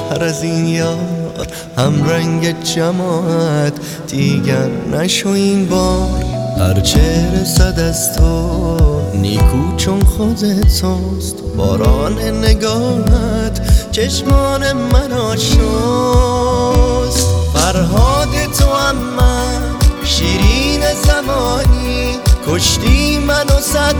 بهتر از این یار، هم رنگ جماعت دیگر نشو این بار. هرچه رسد از تو نیکو چون خودت توست، باران نگاهت چشمان مرا شست. فرهاد تو هم من شیرین زمانی، کشتی منو 100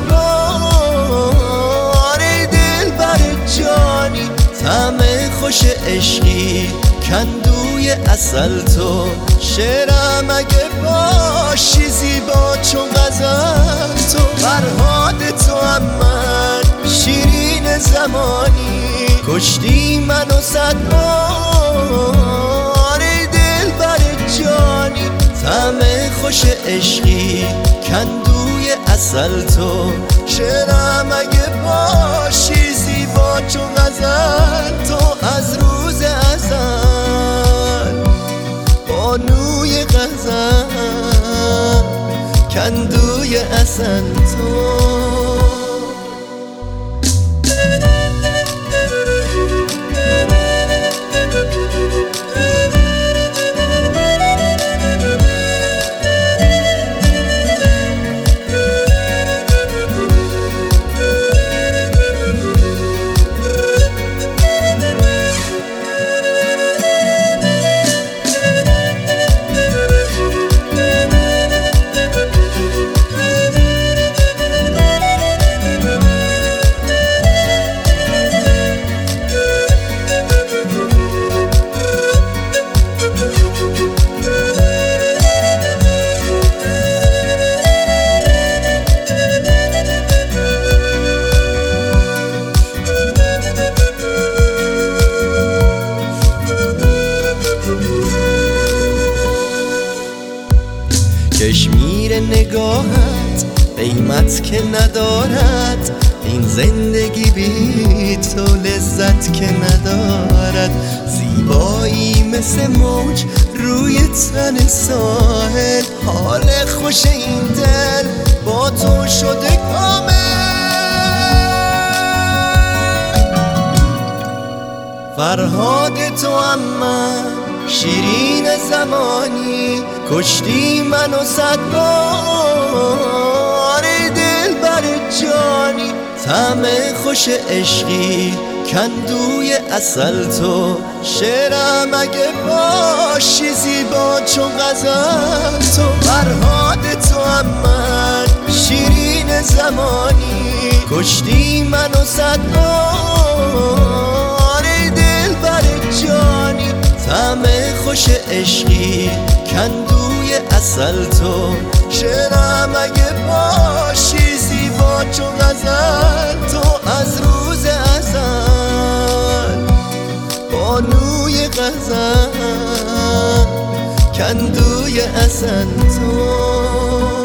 بار. دل بر جانی طعم خوش عشقی، کندوی عسل تو شعرم اگه باشی زیبا چون غزل تو. فرهاد تو هم من شیرین زمانی، کشتی منو 100 بار. دل بر جانی طعم خوش عشقی، کندوی عسل تو شعرم اگه باشی زیبا چون غزل تو. از روز ازل بانوی غزل، کندوی عسل تو. کشمیر نگاهت قیمت که ندارد، این زندگی بی تو لذت که ندارد. زیبایی مثل موج روی تن ساحل، حال خوش این دل با تو شده کامل. فرهاد تو هم من شیرین زمانی، کشتی منو 100 بار. دل بر جانی طعم خوش عشقی، کندوی عسل تو شعرم اگه باشی زیبا چون غزل تو. فرهاد تو هم من شیرین زمانی، کشتی منو 100 بار. دل بر جانی طعم خوش عشقی، کندوی عسل تو شعرم اگه باشی زیبا چون غزل تو. از روز ازل بانوی غزل، کندوی عسل تو.